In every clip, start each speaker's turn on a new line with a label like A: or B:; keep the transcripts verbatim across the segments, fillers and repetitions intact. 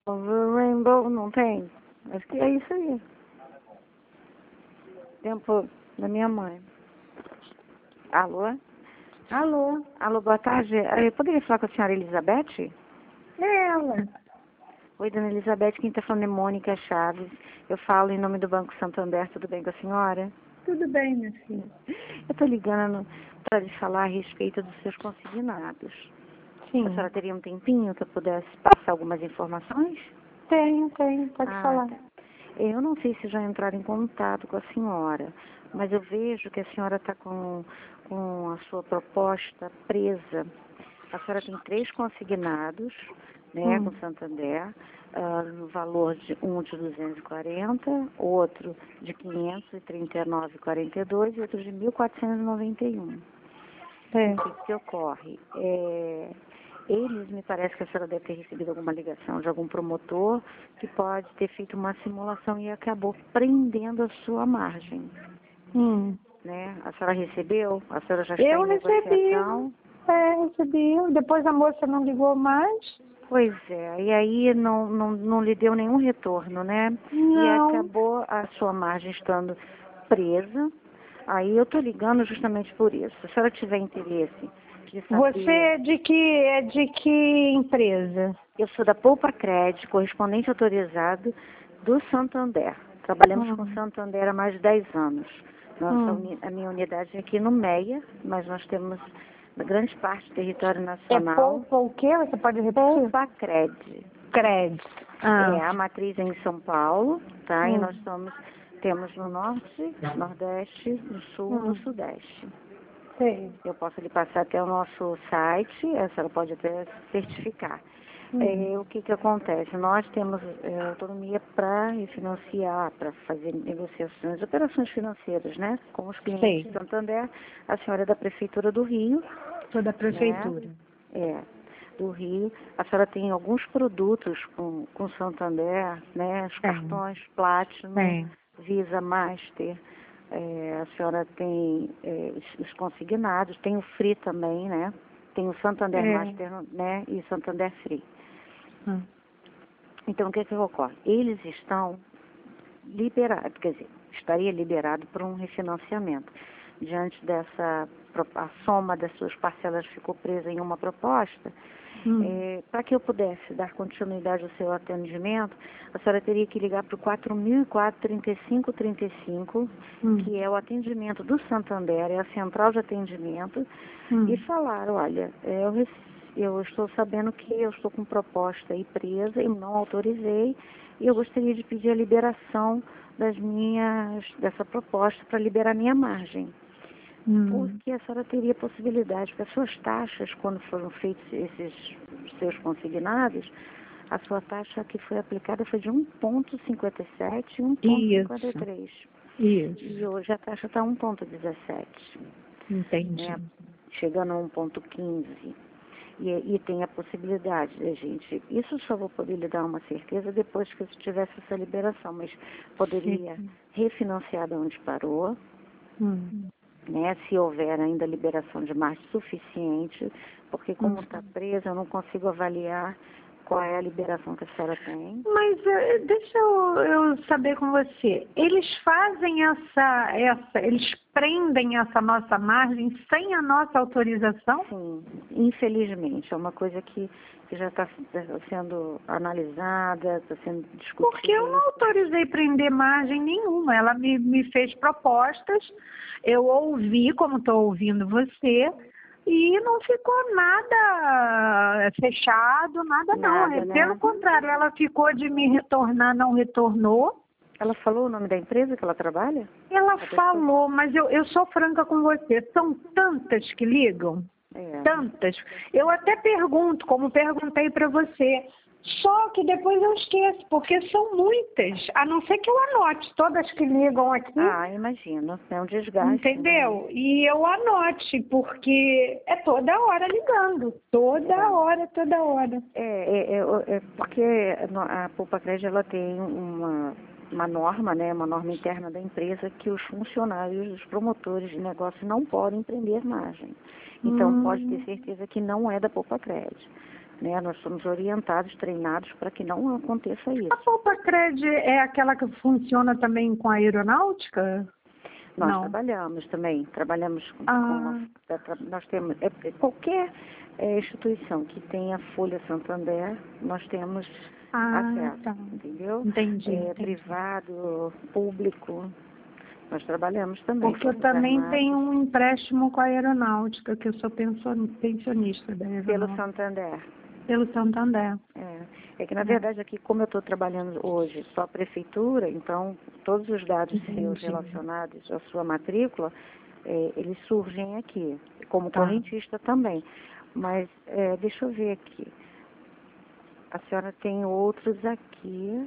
A: Rainbow não tem? Acho que é isso aí. Tempo da minha mãe. Alô?
B: Alô,
A: Alô, boa tarde. Eh, Eu poderia falar com a senhora Elizabeth?
B: é ela.
A: Oi, dona Elizabeth, quem está falando é Mônica Chaves. Eu falo em nome do Banco Santander, tudo bem com a senhora?
B: Tudo bem, minha filha?
A: Eu estou ligando para lhe falar a respeito dos seus consignados.
B: Sim.
A: A senhora teria um tempinho que eu pudesse passar algumas informações?
B: Tenho, tenho, pode
A: Ah,
B: falar.
A: tá. Eu não sei se já entraram em contato com a senhora, mas eu vejo que a senhora está com, com a sua proposta presa. A senhora tem três consignados, né,
B: Hum.
A: com Santander, ah, no valor de um de duzentos e quarenta, outro de quinhentos e trinta e nove vírgula quarenta e dois e outro de mil quatrocentos e noventa e um.
B: É.
A: O que, que ocorre? É, eles, me parece que a senhora deve ter recebido alguma ligação de algum promotor que pode ter feito uma simulação e acabou prendendo a sua margem,
B: Hum.
A: né? A senhora recebeu? A senhora já está
B: Eu
A: em
B: recebi,
A: negociação?
B: é, recebi. Depois a moça não ligou mais.
A: Pois é, e aí não, não, não lhe deu nenhum retorno, né? E
B: Não.
A: acabou a sua margem estando presa. Aí eu estou ligando justamente por isso. Se a senhora tiver interesse de saber...
B: Você é de que, é de que empresa?
A: Eu sou da Poupa Crédito, correspondente autorizado do Santander. Trabalhamos com
B: Hum.
A: Santander há mais de dez anos. Nossa,
B: Hum.
A: uni- a minha unidade é aqui no Meia, mas nós temos grande parte do território
B: É
A: nacional.
B: Poupa o quê? Você pode repetir?
A: Poupa Crédito.
B: Crédito. Ah.
A: É, a matriz é em São Paulo, tá? E
B: Hum.
A: nós somos, temos no Norte, Nordeste, no Sul, no
B: Hum.
A: Sudeste.
B: Sei.
A: Eu posso lhe passar até o nosso site, a senhora pode até certificar.
B: Hum.
A: É, o que que acontece? Nós temos é, autonomia para refinanciar, para fazer negociações, operações financeiras, né? Com os clientes
B: Sei.
A: de Santander. A senhora é da Prefeitura do Rio,
B: Sou da
A: né?
B: prefeitura.
A: É, do Rio. A senhora tem alguns produtos com, com Santander, né? Os
B: Tem.
A: cartões Platinum,
B: Tem.
A: Visa Master. É, a senhora tem é, os, os consignados, tem o Free também, né? Tem o Santander
B: É.
A: Master, né? E Santander Free.
B: Hum.
A: Então, o que que ocorre? Eles estão liberados, quer dizer, estaria liberado para um refinanciamento. Diante dessa, pro- a soma das suas parcelas ficou presa em uma proposta,
B: Hum.
A: é, para que eu pudesse dar continuidade ao seu atendimento, a senhora teria que ligar para o quatro mil e quatro, trinta e cinco trinta e cinco,
B: Hum.
A: que é o atendimento do Santander, é a central de atendimento,
B: Hum.
A: e falar, olha, é, eu, rece- eu estou sabendo que eu estou com proposta aí presa, eu não autorizei, e eu gostaria de pedir a liberação das minhas, dessa proposta para liberar minha margem.
B: Hum.
A: Porque a senhora teria possibilidade, porque as suas taxas, quando foram feitos esses seus consignados, a sua taxa que foi aplicada foi de um vírgula cinquenta e sete e um vírgula cinquenta e três.
B: Isso.
A: E hoje a taxa está um vírgula dezessete,
B: Entendi.
A: né? Chegando a um vírgula quinze. E, e tem a possibilidade da gente, isso só vou poder lhe dar uma certeza depois que eu tivesse essa liberação, mas poderia
B: Sim.
A: refinanciar de onde parou,
B: Hum.
A: né, se houver ainda liberação de margem suficiente, porque como
B: Hum.
A: está presa, eu não consigo avaliar qual é a liberação que a senhora tem.
B: Mas eh, deixa eu, eu saber com você. Eles fazem essa, essa, eles prendem essa nossa margem sem a nossa autorização?
A: Sim, infelizmente, é uma coisa que, que já está sendo analisada, está sendo discutida.
B: Porque eu não autorizei prender margem nenhuma. Ela me, me fez propostas, eu ouvi, como estou ouvindo você, e não ficou nada fechado, nada, não.
A: Nada,
B: Pelo
A: né?
B: contrário, ela ficou de me retornar, não retornou.
A: Ela falou o nome da empresa que ela trabalha?
B: Ela
A: A pessoa?
B: falou, mas eu, eu sou franca com você, são tantas que ligam,
A: É.
B: tantas. Eu até pergunto, como perguntei para você, só que depois eu esqueço, porque são muitas, a não ser que eu anote todas que ligam aqui,
A: Ah, imagino, é um desgaste.
B: entendeu?
A: Né?
B: E eu anote, porque é toda hora ligando, toda
A: É.
B: hora, toda hora.
A: É, é, é, é porque a Poupa Crédito ela tem uma, uma norma, né, uma norma interna da empresa que os funcionários, os promotores de negócio não podem prender margem. Então
B: Hum.
A: pode ter certeza que não é da Poupa Crédito. né? Nós somos orientados, treinados para que não aconteça isso.
B: A Poupa-Cred é aquela que funciona também com a aeronáutica?
A: Nós
B: Não.
A: trabalhamos também, trabalhamos com,
B: Ah.
A: com a, nós temos, é, é, qualquer é, instituição que tenha Folha Santander, nós temos
B: Ah,
A: acesso,
B: tá.
A: entendeu?
B: Entendi,
A: É,
B: entendi.
A: privado, público, nós trabalhamos também.
B: Porque eu
A: somos
B: também
A: armados
B: tenho um empréstimo com a aeronáutica, que eu sou pension- pensionista da aeronáutica.
A: pelo Santander.
B: Pelo Santander.
A: É, é que na
B: É.
A: verdade aqui, como eu estou trabalhando hoje só a prefeitura, então todos os dados
B: Entendi.
A: seus relacionados à sua matrícula, é, eles surgem aqui, como
B: Tá.
A: correntista também. Mas é, deixa eu ver aqui. A senhora tem outros aqui.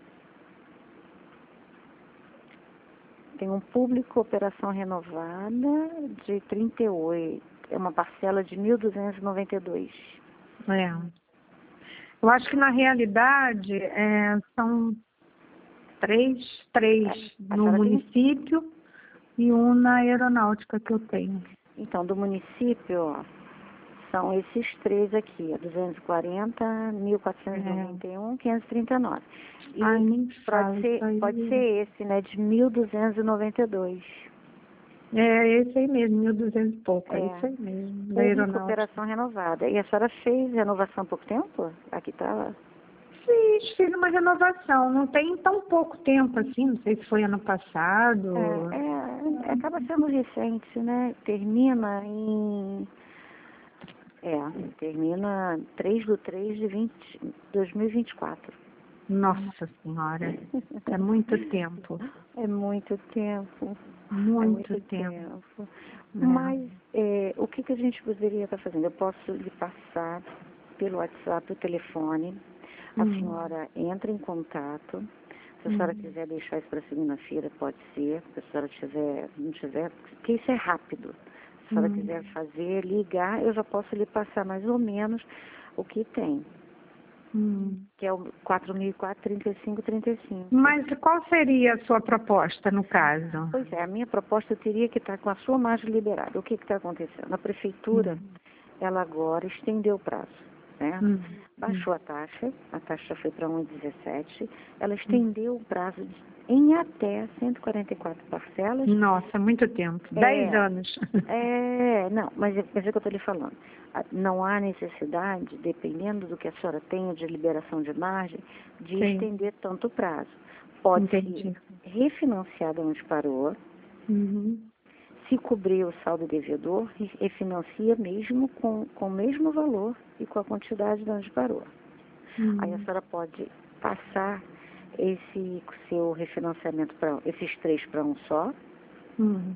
A: Tem um público operação renovada de trinta e oito, é uma parcela de mil duzentos e noventa e dois.
B: É. Eu acho que na realidade é, são três, três
A: A
B: no
A: senhora tem-
B: município e um na aeronáutica que eu tenho.
A: Então, do município, ó, são esses três aqui, ó, duzentos e quarenta, mil quatrocentos e noventa e um, quinhentos e trinta e nove. E
B: Ai, nem fala
A: pode ser,
B: isso aí.
A: pode ser esse, né, de mil duzentos e noventa e dois.
B: É esse aí mesmo, mil e duzentos e pouco, é
A: É.
B: isso aí mesmo, da
A: Público
B: aeronáutica.
A: operação renovada. E a senhora fez renovação há pouco tempo? Aqui tá.
B: Fiz, fiz uma renovação, não tem tão pouco tempo assim, não sei se foi ano passado.
A: É, é, acaba sendo recente, né? Termina em. É, termina três de três de vinte, dois mil e vinte e quatro.
B: Nossa Senhora, é muito tempo,
A: É muito tempo.
B: muito,
A: é muito
B: tempo.
A: tempo.
B: É.
A: Mas é, o que, que a gente poderia estar fazendo? Eu posso lhe passar pelo WhatsApp o telefone. A
B: Hum.
A: senhora entra em contato. Se a senhora
B: Hum.
A: quiser deixar isso para segunda-feira, pode ser. Se a senhora tiver, não tiver, porque isso é rápido. Se a senhora
B: Hum.
A: quiser fazer, ligar, eu já posso lhe passar mais ou menos o que tem.
B: Hum.
A: Que é o quatro mil e quatro, trinta e cinco, trinta e cinco.
B: Mas qual seria a sua proposta no caso?
A: Pois é, a minha proposta teria que estar com a sua margem liberada. O que está acontecendo? A prefeitura,
B: Hum.
A: ela agora estendeu o prazo, né?
B: Hum.
A: Baixou a taxa, a taxa foi para um vírgula dezessete, ela estendeu o prazo de, em até cento e quarenta e quatro parcelas.
B: Nossa, muito tempo,
A: É,
B: dez anos.
A: É, não, mas é, mas é que eu estou lhe falando. Ah, não há necessidade, dependendo do que a senhora tenha de liberação de margem, de
B: Sim.
A: estender tanto o prazo. Pode
B: Entendi.
A: ser refinanciada onde parou,
B: Uhum.
A: se cobrir o saldo devedor, re- refinancia mesmo com, com o mesmo valor e com a quantidade de onde parou.
B: Hum.
A: Aí a senhora pode passar esse seu refinanciamento para esses três para um só,
B: Hum.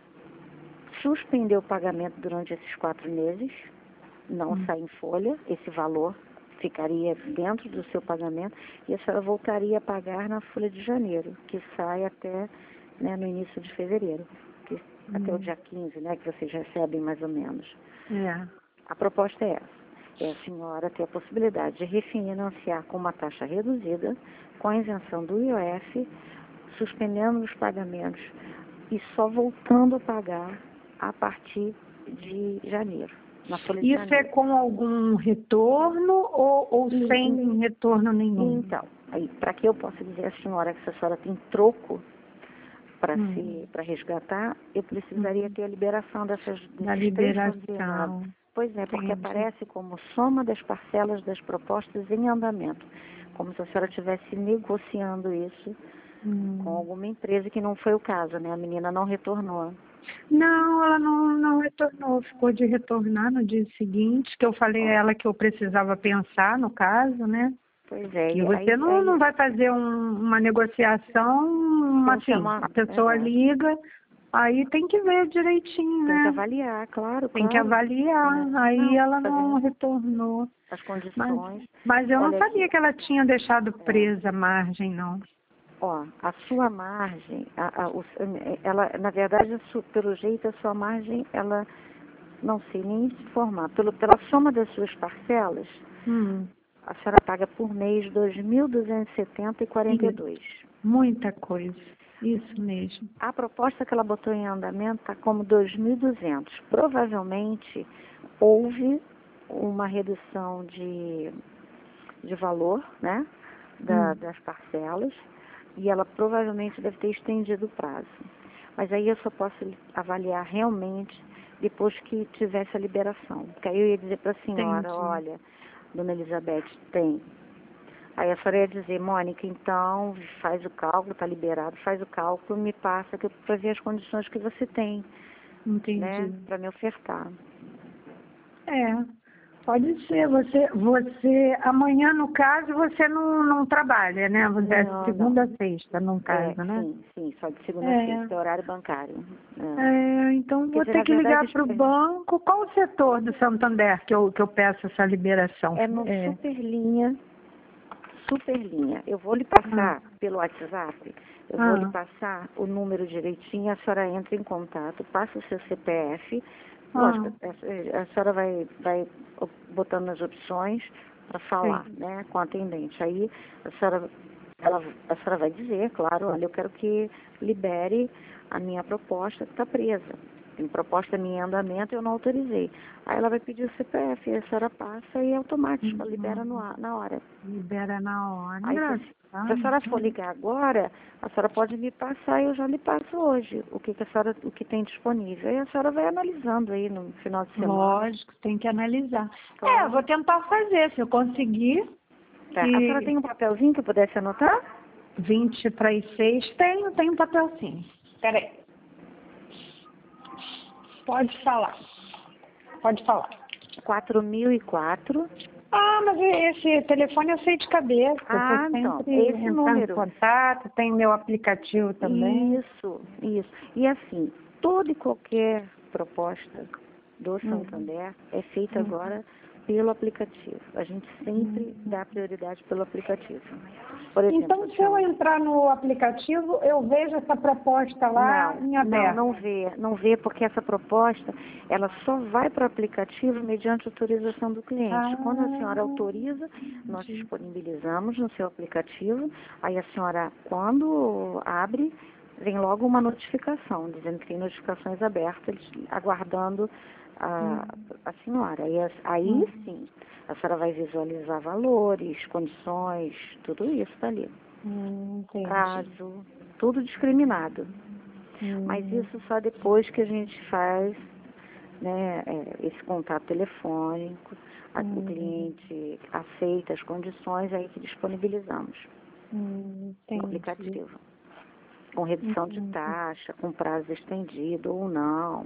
A: suspender o pagamento durante esses quatro meses, não
B: Hum.
A: sai em folha, esse valor ficaria dentro do seu pagamento e a senhora voltaria a pagar na folha de janeiro, que sai até, né, no início de fevereiro, que, até o
B: Hum.
A: dia quinze, né, que vocês recebem mais ou menos.
B: É.
A: A proposta é essa. É a senhora ter a possibilidade de refinanciar com uma taxa reduzida, com a isenção do I O F, suspendendo os pagamentos e só voltando a pagar a partir de janeiro, na folha de
B: Isso é
A: janeiro.
B: com algum retorno ou, ou
A: E-
B: sem retorno nenhum?
A: Então, aí, para que eu possa dizer à senhora que se a senhora tem troco para
B: Hum.
A: se para resgatar, eu precisaria ter a liberação dessas
B: Da
A: desses três
B: liberação.
A: condenados. Pois é, porque
B: Entendi.
A: aparece como soma das parcelas das propostas em andamento, como se a senhora estivesse negociando isso
B: Hum.
A: com alguma empresa, que não foi o caso, né? A menina não retornou.
B: Não, ela não, não retornou, ficou de retornar no dia seguinte, que eu falei a ela que eu precisava pensar no caso, né?
A: Pois é.
B: Que
A: e
B: você
A: aí,
B: não,
A: aí,
B: não vai fazer um- uma negociação
A: Sem
B: assim,
A: chamar-
B: a pessoa
A: é.
B: liga, aí tem que ver direitinho,
A: tem
B: né?
A: que avaliar, claro,
B: Tem que
A: claro.
B: avaliar,
A: É.
B: aí
A: Não,
B: ela não
A: fazendo
B: retornou.
A: as
B: Mas,
A: condições.
B: mas eu
A: Olha
B: não sabia
A: aqui.
B: que ela tinha deixado
A: É.
B: presa a margem, não.
A: Ó, a sua margem, a, a, o- ela, na verdade, a su- pelo jeito, a sua margem, ela, não sei nem se informar, pelo, pela soma das suas parcelas,
B: Hum,
A: a senhora paga por mês dois mil duzentos e setenta e quarenta e dois.
B: muita coisa, isso mesmo.
A: A proposta que ela botou em andamento está como dois mil e duzentos. Provavelmente houve uma redução de, de valor, né, da, hum. das parcelas, e ela provavelmente deve ter estendido o prazo. Mas aí eu só posso avaliar realmente depois que tivesse a liberação. Porque aí eu ia dizer para a senhora, Entendi. olha, dona Elizabeth, tem. Aí a senhora ia dizer, Mônica, então faz o cálculo, está liberado, faz o cálculo, me passa para ver as condições que você tem.
B: Entendi.
A: Né, para me ofertar.
B: É, pode ser. Você, você amanhã, no caso, você não, não trabalha, né? Você é de segunda não. a sexta, no caso,
A: é,
B: né?
A: Sim, sim, só de segunda
B: é.
A: a sexta, é horário bancário.
B: É, é então
A: Quer
B: vou
A: dizer,
B: ter que ligar
A: verdade,
B: para o banco. Qual o setor do Santander que eu, que eu peço essa liberação?
A: É no
B: é.
A: Superlinha. Superlinha. Eu vou lhe passar ah. pelo WhatsApp, eu ah. vou lhe passar o número direitinho, a senhora entra em contato, passa o seu C P F, ah. lógico, a, a senhora vai, vai botando as opções para falar, Sim. né, com a atendente. Aí a senhora, ela, a senhora vai dizer, claro, olha, eu quero que libere a minha proposta que está presa. Tem proposta minha em andamento e eu não autorizei. Aí ela vai pedir o C P F, e a senhora passa e é automático, uhum. libera no, na hora.
B: Libera na hora.
A: Aí, se, se a senhora for ligar agora, a senhora pode me passar e eu já lhe passo hoje o que, que a senhora, o que tem disponível. Aí a senhora vai analisando aí no final de semana.
B: Lógico, tem que analisar. Claro. É, eu vou tentar fazer, se eu conseguir.
A: Tá. E... A senhora tem um papelzinho que eu pudesse anotar?
B: vinte para as seis, tenho, tenho um papelzinho. Peraí. Pode falar. Pode falar.
A: quatro mil e quatro.
B: Ah, mas esse telefone eu sei de cabeça.
A: Ah, então, esse número.
B: Em contato, tem meu aplicativo também.
A: Isso, isso. E assim, toda e qualquer proposta do Santander hum. é feita hum. agora pelo aplicativo. A gente sempre hum. dá prioridade pelo aplicativo. Por exemplo,
B: então, se eu entrar no aplicativo, eu vejo essa proposta lá
A: não,
B: em aberto?
A: Não, não vê. Não vê porque essa proposta, ela só vai para o aplicativo mediante autorização do cliente. Ah, Quando a senhora autoriza, nós disponibilizamos no seu aplicativo. Aí a senhora, quando abre, vem logo uma notificação, dizendo que tem notificações abertas, aguardando a, a senhora. Aí, aí hum. sim, a senhora vai visualizar valores, condições, tudo isso está ali.
B: Hum,
A: Prazo, tudo discriminado. Hum. Mas isso só depois que a gente faz, né, esse contato telefônico, a, hum. o cliente aceita as condições, aí que disponibilizamos
B: hum,
A: no aplicativo. Com redução de taxa, com prazo estendido ou não.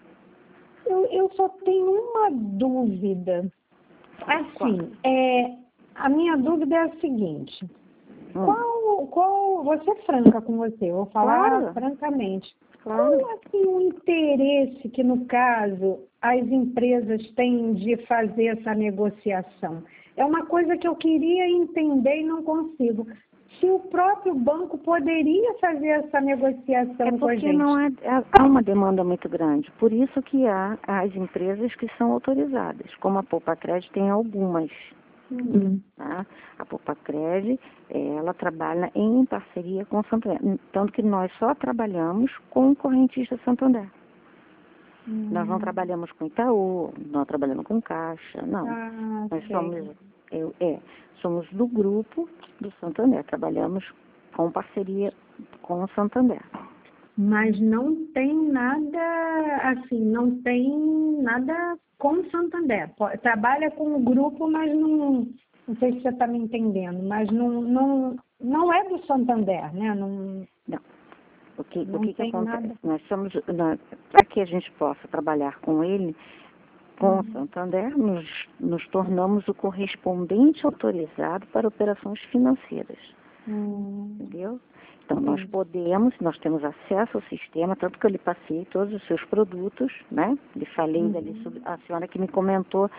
B: Eu, eu só tenho uma dúvida. Assim, é, a minha dúvida é a seguinte. Hum. Qual, qual, vou ser franca com você, vou falar
A: claro.
B: francamente.
A: Claro.
B: Qual assim, o interesse que, no caso, as empresas têm de fazer essa negociação? É uma coisa que eu queria entender e não consigo. Se o próprio banco poderia fazer essa negociação
A: é
B: com a gente.
A: Porque não é, há uma demanda muito grande. Por isso que há as empresas que são autorizadas. Como a Poupacred tem algumas.
B: Uhum.
A: Tá? A Poupacred, ela trabalha em parceria com o Santander. Tanto que nós só trabalhamos com o correntista Santander. Uhum. Nós não trabalhamos com Itaú, não trabalhamos com Caixa, não.
B: Ah,
A: nós
B: sei.
A: somos, eu, é, somos do grupo do Santander, trabalhamos com parceria com o Santander.
B: Mas não tem nada, assim, não tem nada com o Santander. Trabalha com o grupo, mas não, não sei se você está me entendendo, mas não, não, não é do Santander, né? Não,
A: não. O que,
B: não
A: o que, que
B: tem
A: acontece?
B: Nada.
A: Nós somos, para que a gente possa trabalhar com ele, com
B: uhum.
A: o Santander, nos, nos tornamos o correspondente autorizado para operações financeiras.
B: Uhum.
A: Entendeu? Então, nós podemos, nós temos acesso ao sistema, tanto que eu lhe passei todos os seus produtos, né? Lhe falei uhum. ali sobre a senhora que me comentou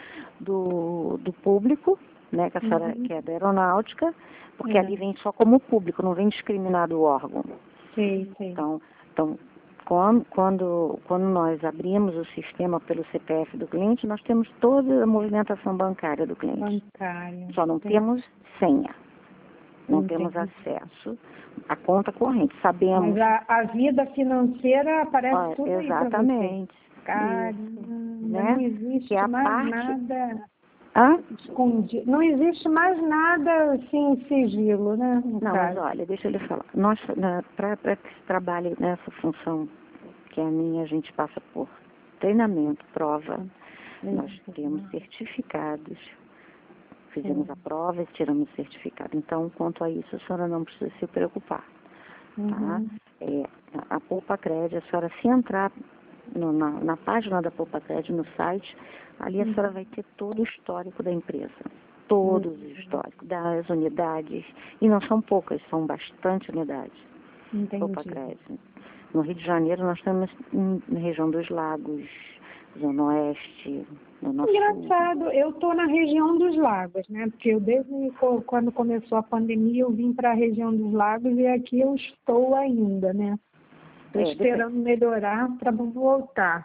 A: do, do público, né? Que a senhora uhum. que é da aeronáutica, porque é. ali vem só como público, não vem discriminado o órgão.
B: Sim, sim.
A: Então, então quando, quando, quando nós abrimos o sistema pelo C P F do cliente, nós temos toda a movimentação bancária do cliente.
B: Bancária.
A: Só não
B: sim.
A: temos senha. Não
B: Entendi.
A: temos acesso à conta corrente. Sabemos.
B: Mas a, a vida financeira aparece
A: ah,
B: tudo
A: exatamente.
B: aí para você. Caramba.
A: né?
B: Não existe
A: que é a
B: mais
A: parte...
B: nada
A: Hã?
B: escondido. Não existe mais nada assim em sigilo, né? No
A: Não, mas
B: caso.
A: olha, deixa eu lhe falar. Nós, para que se trabalhe nessa função, que é a minha, a gente passa por treinamento, prova,
B: É.
A: nós temos certificados, fizemos
B: É.
A: a prova e tiramos o certificado. Então, quanto a isso, a senhora não precisa se preocupar. Tá?
B: Uhum.
A: É, a Poupa Cred, a senhora se entrar no, na, na página da Poupa Cred, no site, ali a
B: Uhum.
A: senhora vai ter todo o histórico da empresa. Todos os históricos das unidades, e não são poucas, são bastante unidades. Poupa
B: Entendi.
A: Cred. No Rio de Janeiro nós temos em- na região dos Lagos, Zona Oeste, no nosso
B: Engraçado, eu estou na região dos lagos, né? Porque eu desde co- quando começou a pandemia eu vim para a região dos lagos e aqui eu estou ainda, né? Estou
A: É,
B: esperando melhorar para voltar.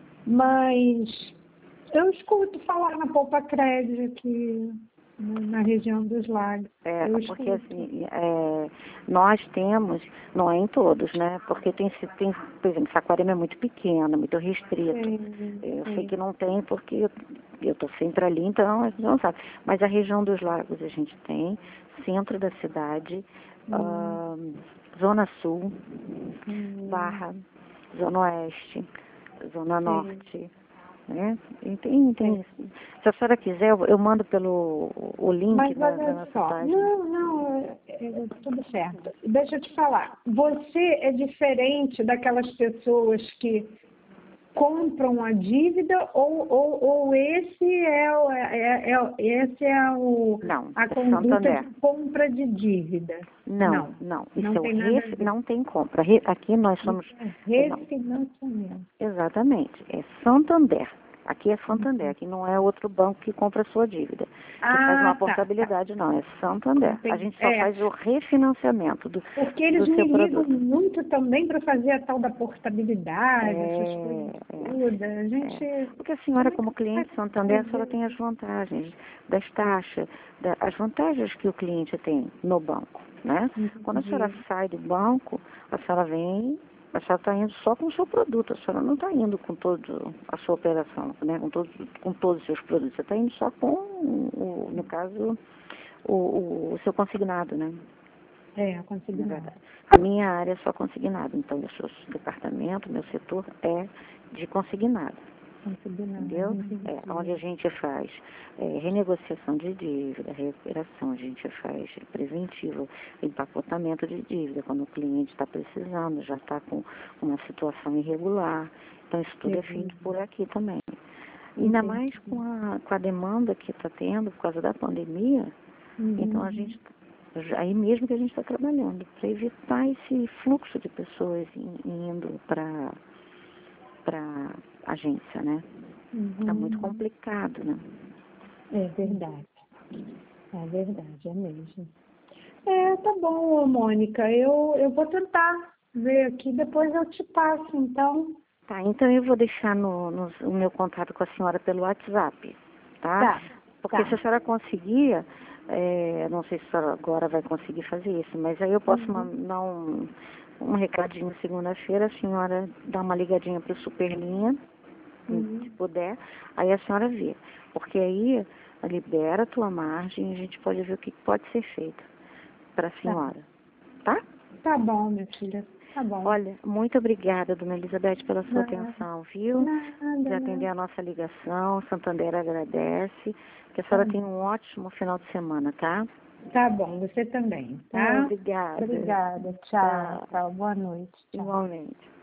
B: Mas eu escuto falar na Poupa Cred aqui na na região dos lagos.
A: É,
B: Eu
A: porque
B: escuto.
A: assim, é, nós temos, não é em todos, né? Porque tem, se- tem por exemplo, Saquarema é muito pequeno, muito restrito.
B: Sim,
A: Eu sei
B: sim.
A: que não tem porque eu eu estou sempre ali, então a gente não sabe. Mas a região dos lagos a gente tem, centro da cidade,
B: Hum.
A: ah, Zona Sul,
B: Hum.
A: Barra, Zona Oeste, Zona
B: Sim.
A: Norte, né? E tem, tem, se a senhora quiser, eu, eu mando pelo o link
B: Mas
A: da, da
B: olha
A: nossa
B: só,
A: página.
B: não, não, é, é tudo certo. Deixa eu te falar, você é diferente daquelas pessoas que compram a dívida ou, ou, ou esse é, o- é, é, esse é o,
A: Não,
B: a
A: é
B: conduta
A: Santander.
B: de compra de dívida?
A: Não,
B: Não,
A: não. Isso
B: não
A: é o
B: tem nada a
A: ref,
B: ver.
A: não tem compra. Re- Aqui nós somos.
B: Isso é
A: é, não,
B: refinanciamento.
A: exatamente. É Santander. Aqui é Santander. Aqui não é outro banco que compra a sua dívida. Que faz uma
B: Ah, tá, tá.
A: portabilidade, não. É Santander. A
B: Entendi.
A: gente só
B: É,
A: faz o refinanciamento do,
B: porque eles
A: do
B: me
A: seu
B: ligam
A: produto.
B: muito também para fazer a tal da portabilidade, essas
A: É,
B: coisas
A: é,
B: todas. A gente.
A: é. Porque a senhora,
B: Como é que
A: como
B: vai
A: cliente Santander, a senhora
B: fazer?
A: tem as vantagens das taxas, da, as vantagens que o cliente tem no banco, né? Quando a senhora
B: Entendi.
A: sai do banco, a senhora vem, a senhora está indo só com o seu produto, a senhora não está indo com toda a sua operação, né? Com todos, com todos os seus produtos, você está indo só com, o, no caso, o, o, o seu consignado, né?
B: É,
A: Na
B: consignado.
A: verdade. A minha área é só consignado, então o seu departamento, meu setor é de consignado,
B: Consignado,
A: entendeu?
B: entendi.
A: É, onde a gente faz é, renegociação de dívida, recuperação, a gente faz preventivo, empacotamento de dívida, quando o cliente está precisando, já está com uma situação irregular. Então isso tudo é feito por aqui também. Ainda mais com a, com a demanda que está tendo por causa da pandemia,
B: Uhum.
A: então a gente aí mesmo que a gente está trabalhando, para evitar esse fluxo de pessoas in- indo para para agência, né? Está muito
B: Uhum.
A: complicado, né?
B: É verdade. É verdade, é mesmo. É, tá bom, Mônica. Eu, eu vou tentar ver aqui, depois eu te passo, então.
A: Tá, então eu vou deixar no, no- o meu contato com a senhora pelo WhatsApp, tá?
B: Tá.
A: Porque
B: Tá.
A: se a senhora conseguir, é, não sei se a senhora agora vai conseguir fazer isso, mas aí eu posso
B: Uhum.
A: mandar um, um recadinho segunda-feira, a senhora dá uma ligadinha para o Superlinha,
B: Uhum.
A: se puder, aí a senhora vê. Porque aí libera a tua margem e a gente pode ver o que pode ser feito para a senhora, tá?
B: Tá bom, minha filha. Tá bom.
A: Olha, muito obrigada, dona Elizabeth, pela sua
B: Nada.
A: atenção, viu?
B: Nada,
A: De atender
B: nada.
A: a nossa ligação, Santander agradece. Que a
B: Tá
A: senhora
B: bom.
A: tenha um ótimo final de semana, tá?
B: Tá bom, você também,
A: Ah,
B: tá?
A: obrigada.
B: Obrigada. Tchau.
A: Tá.
B: Tchau. Boa noite. Tchau.
A: Igualmente.